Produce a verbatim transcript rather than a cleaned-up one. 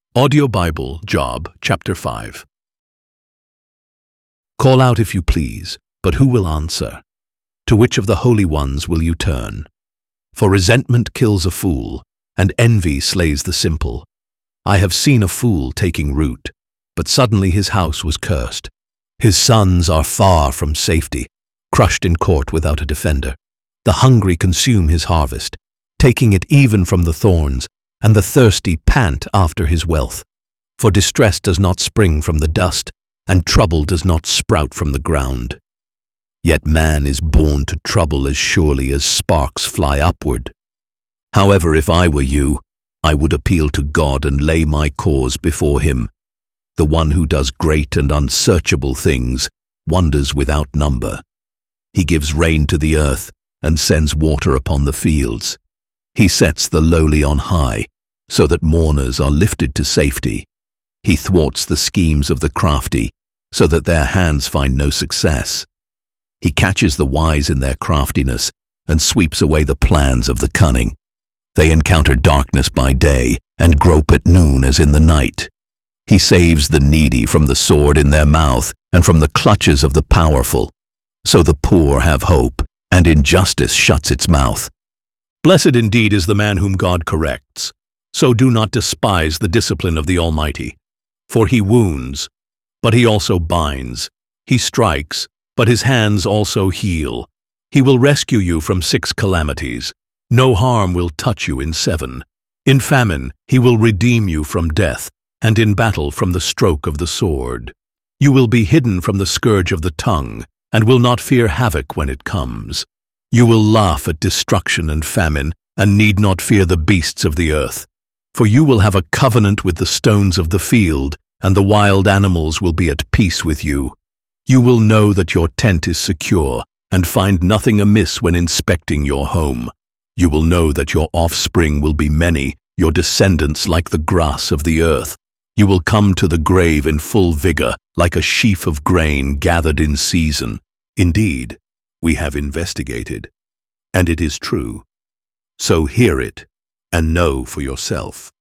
Audio Bible, Job, chapter five. Call out if you please, but who will answer? To which of the holy ones will you turn? For resentment kills a fool, and envy slays the simple. I have seen a fool taking root, but suddenly his house was cursed. His sons are far from safety, crushed in court without a defender. The hungry consume his harvest, taking it even from the thorns, and the thirsty pant after his wealth. For distress does not spring from the dust, and trouble does not sprout from the ground. Yet man is born to trouble as surely as sparks fly upward. However, if I were you, I would appeal to God and lay my cause before him. The one who does great and unsearchable things, wonders without number. He gives rain to the earth and sends water upon the fields. He sets the lowly on high, so that mourners are lifted to safety. He thwarts the schemes of the crafty, so that their hands find no success. He catches the wise in their craftiness, and sweeps away the plans of the cunning. They encounter darkness by day, and grope at noon as in the night. He saves the needy from the sword in their mouth, and from the clutches of the powerful. So the poor have hope, and injustice shuts its mouth. Blessed indeed is the man whom God corrects. So do not despise the discipline of the Almighty. For he wounds, but he also binds. He strikes, but his hands also heal. He will rescue you from six calamities. No harm will touch you in seven. In famine he will redeem you from death, and in battle from the stroke of the sword. You will be hidden from the scourge of the tongue, and will not fear havoc when it comes. You will laugh at destruction and famine, and need not fear the beasts of the earth. For you will have a covenant with the stones of the field, and the wild animals will be at peace with you. You will know that your tent is secure, and find nothing amiss when inspecting your home. You will know that your offspring will be many, your descendants like the grass of the earth. You will come to the grave in full vigor, like a sheaf of grain gathered in season. Indeed, we have investigated, and it is true. So hear it, and know for yourself.